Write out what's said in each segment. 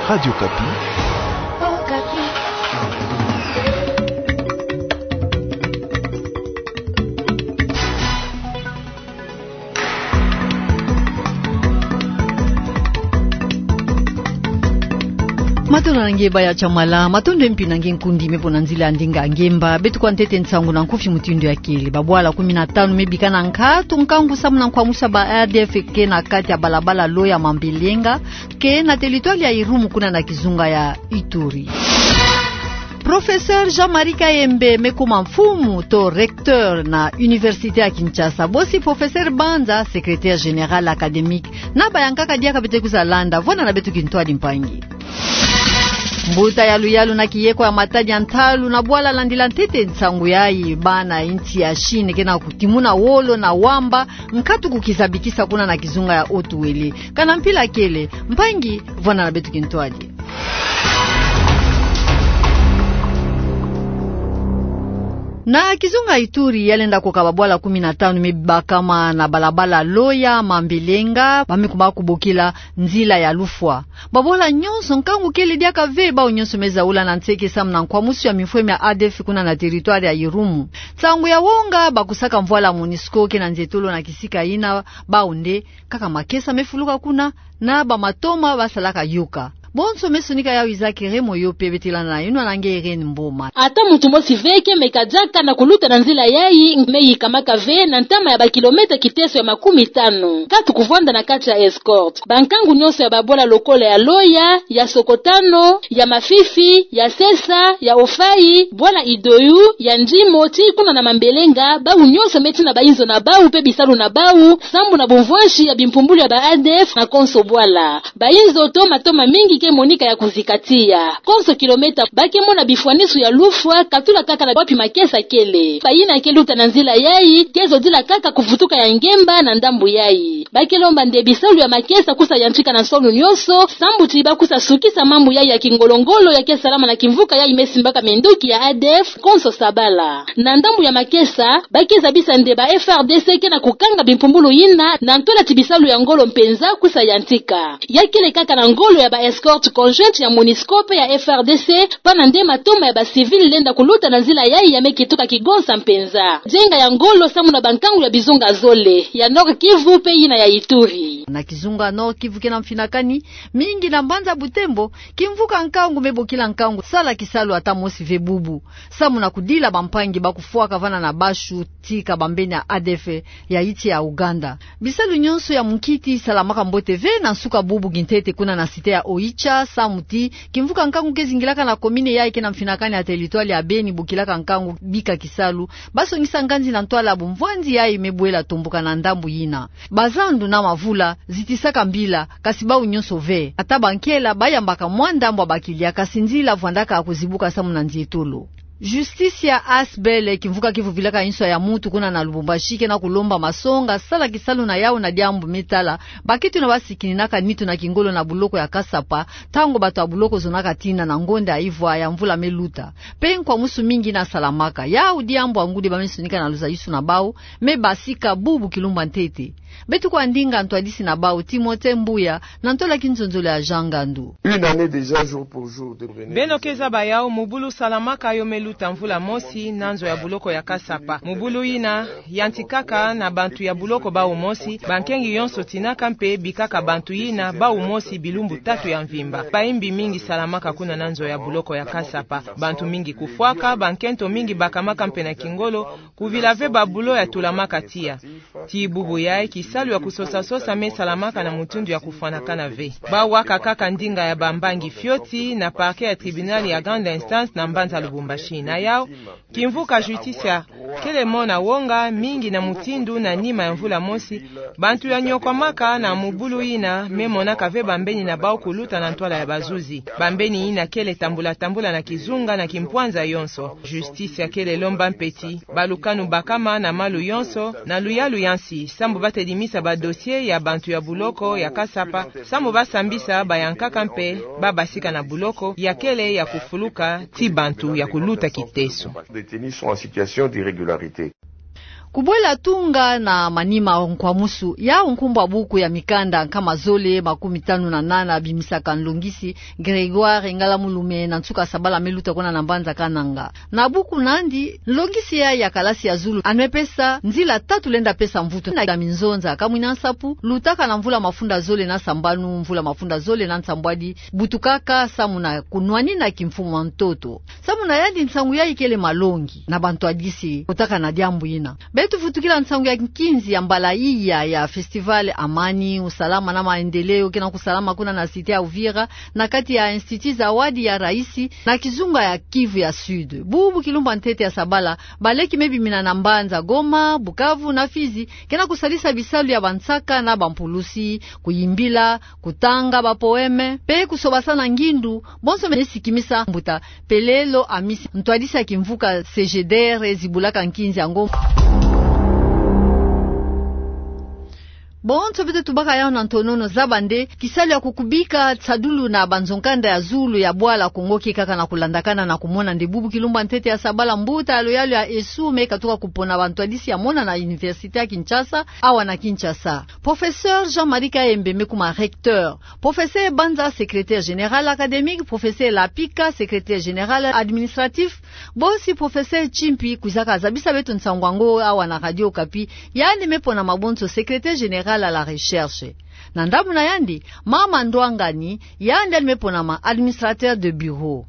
Radio Kapi. Oh, Kapi. Matona ngeba ya chamala matonde mpina ngenkundi mepona nzila andinga ngemba betu kwa ntete nsangu na nkufi mutindo ya kili babwala 15 mebikana nkatu nkangu samu na nkwamusha ba ADF ke na kati ya balabala loya mambelenga ke na territoire ya Irumu kuna na kizunga ya Ituri. Professeur Jean-Marie Kayembe mekuma mfumu to recteur na Université ya Kinshasa bosi professeur Banza secrétaire général académique na bayankaka dia kabete kuzalanda vona na betu kintwadi mpangi. Mbuta ya luyalu na kiyeko ya matadi antalu na bwala landila ntete nsangu yai bana inti ya shine kena kutimuna wolo na wamba mkatu kukizabikisa kuna na kizunga ya otuwele kana mpila kele mpangi vona na betu kintwadi. Na kizunga Ituri yalenda kwa babwala 15 mebakama na balabala loya mambelenga bamikuba kubokila nzila ya lufwa babwala nyonso nkangu kele dia kave ba nyonso meza ula na nteke samna kwa musu ya mifweme ya ADF kuna na territoire ya Irumu tsangu ya wonga bakusaka mvwala MONUSCO ke na nzetolo na kisika ina baunde kaka makesa mefuluka kuna na ba matoma basalaka yuka bonso mesunika ya wizaki remo yope betilana na yino nange irene mboma. Ata mutu mosi veke mekajaka na kuluta na nzila yayi meyi kamaka ve na ntama ya bakilometa kiteso ya 15. Katu kuvanda na kati ya escort. Bankangu nyonso ya babola lokole ya loya, ya sokotano, ya mafifi, ya sesa, ya ofai, bwana idoyu, ya njimo, tikuna na mambelenga, bau nyonso meti na bainzo na bau, pe bisalu na bau, sambu na bomvoshi ya bimpumbuli ya ba ADF na konso bwala. Bainzo to matoma mingi ke monika ya kuzikatia. Konso kilometa bake mona bifwanisu ya lufwa katula kaka na wapi makesa kele. Bayina keluta na nzila yayi, kezo dila kaka kuvutuka ya ngemba na ndambu yayi. Bake lomba ndebisalu ya makesa kusa yanchika na solu nyoso, sambu tiba kusa sukisa mambu yayi ya kingolongolo ya kesa salama na kimvuka yayi mesimbaka menduki ya ADF, konso sabala. Na ndambu ya makesa, bake zabisa ndeba FRDC ke na kukanga bimpumbulu ina, na ntola tibisalu ya ngolo mpenza kusa yanchika. Yakele kaka na ngolo ya ba escort conjointe ya MONUSCO ya FRDC pana nde matoma ya ba civil lenda kuluta na nzila yayi ya mekitoka kigonsa mpenza. Jenga ya ngolo samu na bankangu ya bizunga zole ya Nord Kivu pe ina ya Ituri. Na kizunga Nord Kivu kena mfinakani mingi na mbanza Butembo kimvuka nkangu mebokila nkangu sala kisalu ata mosi vebubu samu na kudila bampangi bakufuaka vana na bashu tika bambeni ya ADF ya iti ya Uganda. Bisalu nyonso ya mkiti salamaka mbote ve na suka bubu gintete kuna na site ya Oicha samuti kimvuka nkangu kezingilaka na komine yayi kena mfinakani ya territoire ya Beni bukilaka nkangu bika kisalu baso ngisa nganzi na ntwala bumvwanzi yayi mebwela tumbuka na ndambu yina bazandu na mavula zitisaka mbila kasibau nyonso ve ata bankela bayambaka mwandambu abakilia kasinzila vwandaka akuzibuka samu na nzietolo. Justice ya Asbel kimvuka Kivu vilaka inso ya mutu kuna na Lubumbashi na kulomba masonga sala kisalu na yao na diambu metala bakitu na basikini naka nitu na kingolo na buloko ya Kasapa tango bato ya buloko zonaka tina na ngonde aivwa ya mvula meluta pen kwa musu mingi na salamaka yao diambu angude bamesunika na luza yusu na bao mebasika bubu kilumba ntete betu kwa ndinga ntwadisi na bao Timote Mbuya na ntola kinzonzole ya Jangandu. Une année déjà jour pour jour de Beno keza bayao mubulu salamaka yo meluta mvula mosi nanzo ya buloko ya Kasapa. Mubulu ina yantikaka na bantu ya buloko ba umosi bankengi yonso tinaka mpe bikaka bantu ina ba umosi bilumbu 3 ya mvimba. Baimbi mingi salamaka kuna nanzo ya buloko ya Kasapa. Bantu mingi kufuaka bankento mingi bakamaka mpe na kingolo kuvilave babulo ya tulamaka tia. Ti bubu yae kisalu ya kusosa sosa me salamaka na mutundu ya kufanaka na ve. Ba waka kaka ndinga ya bambangi fioti na parke ya tribunali ya grande instance na Mbanza Lubumbashi na yao kimvuka justicia kele mona wonga mingi na mutindu na nima ya mvula mosi bantu ya nyokwa maka na mubulu ina memona kave bambeni na bao kuluta na ntwala ya bazuzi bambeni ina kele tambula na kizunga na kimpwanza yonso justicia kele lomba mpeti balukanu bakama na malu yonso na luyalu yansi sambu batedimisa ba dossier ya bantu ya buloko ya Kasapa sambu basambisa bayankaka mpe babasika na buloko ya kele ya kufuluka ti bantu ya kuluta kiteso. Détenus sont en situation d'irrégularité. Kubwela tunga na manima kwa musu ya unkumbwa buku ya mikanda kama Zole 58 bimisaka nlongisi Gregoire Ngala Mulume na Nsuka Sabala Meluta kona na Mbanza Kananga na buku nandi nlongisi ya kalasi ya Zulu anmepesa nzila 3 lenda pesa mvuto na minzonza kamwina nsapu lutaka na mvula mafunda Zole na Sambanu mvula mafunda Zole na Nsambwadi butukaka samuna kunwani na kimfumo mtoto samuna yandi nsangu ya ikele malongi na bantu adisi kutaka na diambu ina betu futukila nsangu ya kinzi ya mbala iya ya festival amani usalama na maendeleo kina kusalama kuna na site ya Uvira na kati ya institut zawadi ya raisi na kizunga ya Kivu ya Sud bubu kilumba ntete ya Sabala baleki mebi mina na Mbanza Goma Bukavu na Fizi kina kusalisa bisalu ya Bansaka na Bampulusi kuyimbila kutanga bapoeme pe kusobasana ngindu bonso mesikimisa mbuta pelelo amisi ntwadisa kimvuka CGDR zibulaka nkinzi yango Bonto bete tubaka yao na ntonono zabande kisali ya kukubika tsadulu na banzonkanda ya Zulu ya Bwala Kongoki kaka na kulandakana na kumona ndibubu kilumba ntete ya Sabala mbuta aloyalo ya Esume katuka kupona bantu adisi ya mona na Universite ya Kinshasa awa na Kinshasa. Professeur Jean-Marie Kaembe mekuma recteur, Professeur Banza secrétaire général académique, Professeur Lapika secrétaire général administratif, bosi Professeur Chimpi kuzaka zabisa betu nsangwango awa na Radio Okapi yani mepona mabonso secrétaire général à la recherche. Nandamu na yandi, mama Ndwangani, yandi alimeponama administrateur de bureau.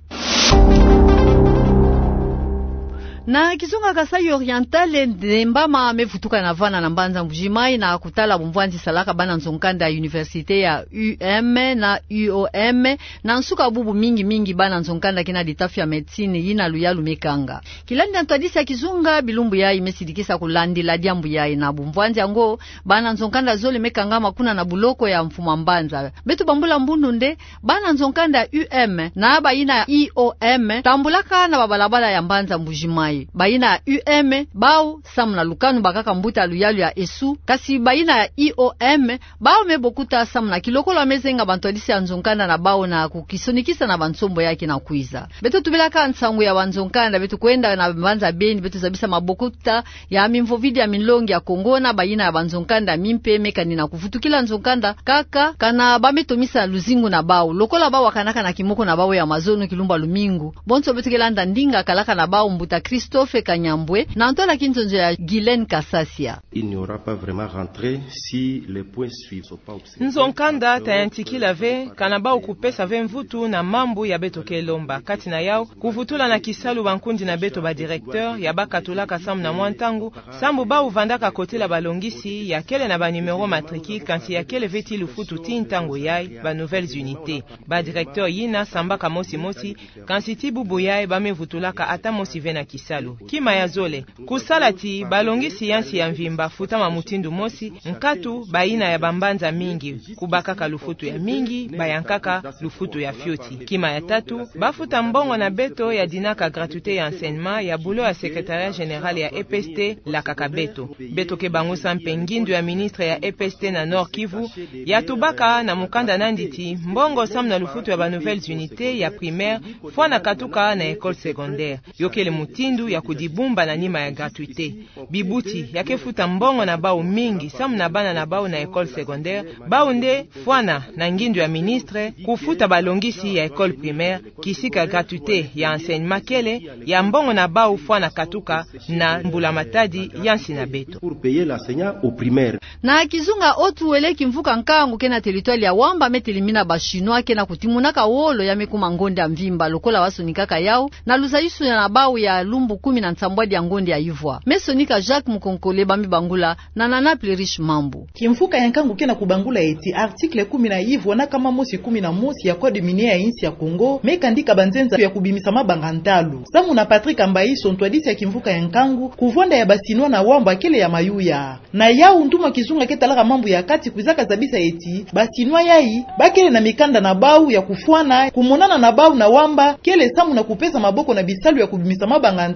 Na kizunga Kasai Oriental ndembama amevutuka na vana na Mbanza Mbujimai na kutala Bumvanzi Salaka bana nzonkanda ya Universite ya UM na UOM na nsuka bubu mingi bana nzonkanda kina ditafi ya medicine yina luyalu mekanga. Kilandi ntwadisi ya kizunga bilumbu ya imesidikisa kulandi la diambu ya na Bumvanzi ango bana nzonkanda Zole mekanga makuna na buloko ya mfuma Mbanza. Betu bambula mbundu nde bana nzonkanda ya UM na baina ya UOM tambulaka na babalabala ya Mbanza Mbujimai. Baina ya UM bao samna lukanu bakaka mbuta luyalu ya Esu kasi baina ya IOM bao mebokuta samna kilokolo amezenga bantwadisi ya nzonkanda na bao na kukisonikisa na bansombo yake na kuiza betu tubelaka nsangu ya banzonkanda betu kwenda na Mbanza Beni betu zabisa mabokuta ya mimvovidi ya milongi ya Kongo na baina ya banzonkanda mimpe mekani na kufutukila nzonkanda kaka kana bametomisa luzingu na bao lokola bao wakanaka na kimoko na bao ya mazono kilumba lumingu bonso betu kelanda ndinga kalaka na bao mbuta Christophe Kanyambwe na ntola kinzonzo ya Guylaine Kassasia. Il n'y aura pas vraiment rentré si les points suivent sont pas observés. Nzonkanda tayantikila ve kanaba ukupesa ve mvutu na mambu ya beto kelomba kati na yao kuvutula na kisalu bankundi na beto ba directeur ya bakatulaka samu na mwantangu sambu ba uvandaka kotela balongisi ya kele na ba numero matriki kansi ya kele veti lufutu tintango yai ba nouvelles unités ba directeur yina sambaka mosi kansi tibubu yai ba mevutulaka ata mosi vena kisalu kima ya Zole kusalati balongisi yansi ya mvimba futa mamutindu mosi nkatu baina ya bambanza mingi kubakaka lufutu ya mingi bayankaka lufutu ya fioti kima ya tatu bafuta mbongo na beto ya dinaka gratuité ya enseignement ya bulo ya secrétariat général ya EPST la kakabeto beto ke bangusa mpengindu ya ministre ya EPST na Nord Kivu ya tubaka na mukanda nanditi mbongo sam na lufutu ya ba nouvelles unités ya primaire fwa na katuka na école secondaire yokele mutindu ya kudibumba na nima ya gratuité bibuti ya kefuta mbongo na bao mingi sam na bana na bao na école secondaire bao nde fwana na ngindu ya ministre kufuta balongisi ya école primaire kisika gratuité ya enseignement kele ya mbongo na bao fwana katuka na mbula matadi yansi na beto pour payer l'enseignant au primaire. Na kizunga otu wele kimvuka nkangu kena territoire ya Wamba metelimina ba chinois kena kutimunaka wolo ya mekuma ngonde ya mvimba lokola wasonikaka yao na luzaisu ya nabao ya lumbu 10 na nsambwadi ya ngonde ya Ivoire mesonika Jacques Mukonkole bami bangula na Nana Plerish Mambu kimvuka ya nkangu kena kubangula eti article 10 na Ivoire na kama mosi 11 ya code minier ya insi ya Kongo mekandika banzenza ya kubimisa mabanga ntalu samu na Patrick Ambaiso ntwadisi ya kimvuka ya nkangu kuvonda ya basinwa na Wamba kele ya mayuya na yao ntuma kizunga ketalaka mambu ya kati kuzaka zabisa eti basinwa yai bakele na mikanda na bau ya kufuana kumonana na bau na Wamba kele samu na kupesa maboko na bisalu ya kubimisa mabanga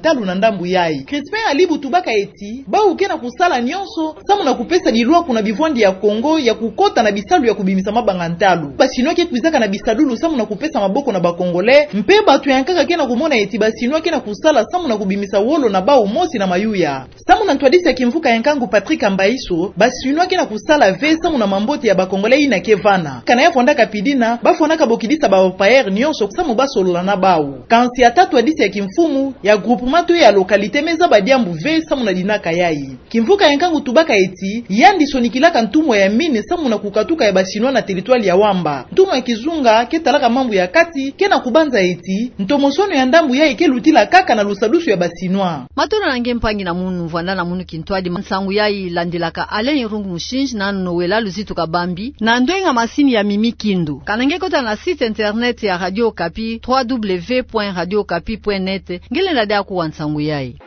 bangantalu na ndambu yayi. Crispin Alibu Tubaka eti bau kena kusala nyonso samu na kupesa dilwa kuna bivwandi ya Kongo ya kukota na bisalu ya kubimisa mabangantalu. Basino ke kuizaka na bisadulu samu na kupesa maboko na bakongole mpe batu yankaka kena kumona eti basino kena kusala samu na kubimisa wolo na bau mosi na mayuya. Samu na ntwadisi ya kimvuka yankangu Patrick Ambaiso basino kena kusala ve samu na mamboti ya bakongole ina kevana. Kana ya fonda kapidina bafona kabokidisa ba opaer nyonso samu basolola na bau. Kansi ya tatu adisi ya kimfumu ya groupement ya lokalite meza badiambu ve samu na dinaka yayi. Kimvuka yankangu Tubaka eti yandi sonikilaka ntumwa ya mine samu na kukatuka ya basino na teritwali ya Wamba. Ntumwa ya kizunga ketalaka mambu ya kati kena kubanza eti ntomosono ya ndambu yayi kelutila kaka na lusadusu ya basinwa. Matona nange mpangi na munu vanda na munu kintwadi nsangu yayi landilaka Alain Irungu Mushinji na Noela Luzitu Kabambi na ndwenga masini ya Mimi Kindu. Kanange kota na site internet ya Radio Okapi www.radiokapi.net ngele ndade akuwa nsangu yayi.